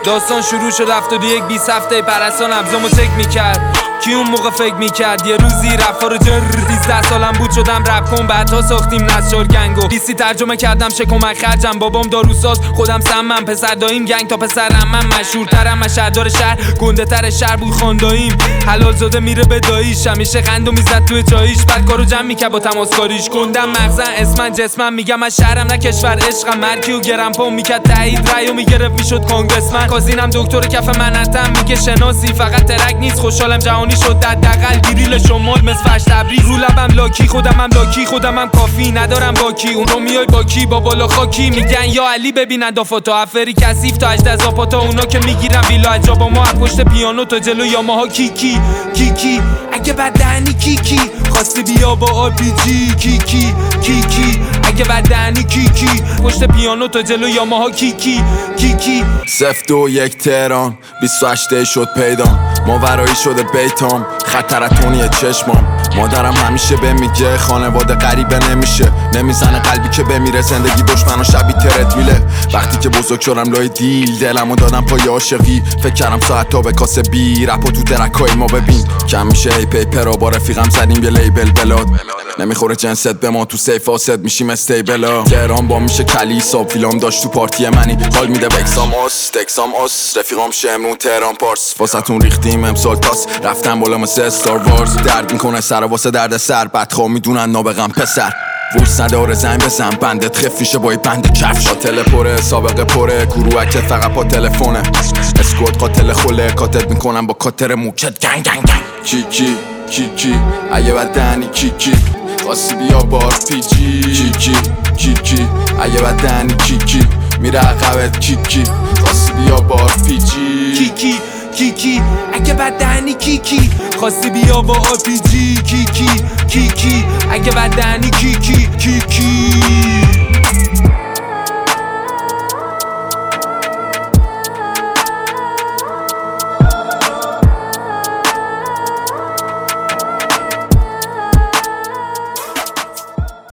داستان شروع شد 71 20 هفته پرستان ابزامو چک میکرد. کی اون موقع فکر میکرد یه روزی رفا رو جر 13 سالم بود شدم رپ کن بعدها ساختیم نسجار گنگو دیسی ترجمه کردم چه کمک خرجم بابام داروساز خودم سمم پسر داییم گنگ تا پسر عمم مشهورترم از شهردار شهر گنده تر شهر بود خانداییم حلال زاده میره به داییش همیشه خندو میزد توی چاییش بعد کارو جمع میکرد با تماسکاریش گندم مغزن اسمن جسمم میگم از شهرم نه کشور عشقم مرکیو گرم پا میکرد تایید رایو میگرفت میشد کانگرسمن کازینم دکتر کف منتم میگه شناسی فقط ترک نیست خوشحالم جهانی شد دقل گریل شمال مثل تبریز رو لبم لاکی خودمم لاکی خودمم کافی ندارم باکی اون رو میای باکی با بالا خاکی میگن یا علی ببینن دافاتا افری کثیف تا 18 زاپاتا اونا که میگیرن ویلا عجابا ما از پشت پیانو تا جلو یاماها کیکی کیکی اگه بدنی کیکی خواستی بیا با آرپیجی کیکی کیکی اگه بدنی کیکی پشت پیانو تا جلو یاماها کیکی کیکی 021 تهران 28 شد پیدام ماورایی شده بیتام خطرتونیه چشمام مادرم همیشه به میگه خانواده غریبه نمیشه نمیزنه قلبی که بمیره زندگی دشمن و شبیه تردویله وقتی که بزرگ شدم لای دیل دلمو دادم پای عاشقی فکر کردم ساعت تا به کاسه بی رپو تو درکای ما ببین کم میشه ای پیپر با رفیقم زدیم یه لیبل بلاد نمیخوره جنست به ما تو سیف آسد میشیم استیبلا تهران با میشه کلیسا فیلم داشت تو پارتی منی حال میده بکساموس تکساموس رفیقام شمرون تهران پارس واسهتون ریختیم امسال تاس رفتم بالا مثل استار وارز درد میکنه سر واسه درد سر بدخواه میدونن نابغم پسر ویس نداره زنگ بزن بندت خف میشه با بند کفش هتل پره سابقه پره گروهک فقط با تلفونه اسکوت قاتل خوله کاتت میکنم با کاتر موکت گنگ گنگ گنگ کیکی کیکی اگه بدنی کیکی خواستی بیا با آرپیجی کیکی کیکی اگه بدنی کیکی میره عقبت کیکی خواستی بیا با آرپیجی کیکی کیکی اگه بدنی کیکی خواستی بیا با آرپیجی کیکی کیکی اگه بدنی کیکی کیکی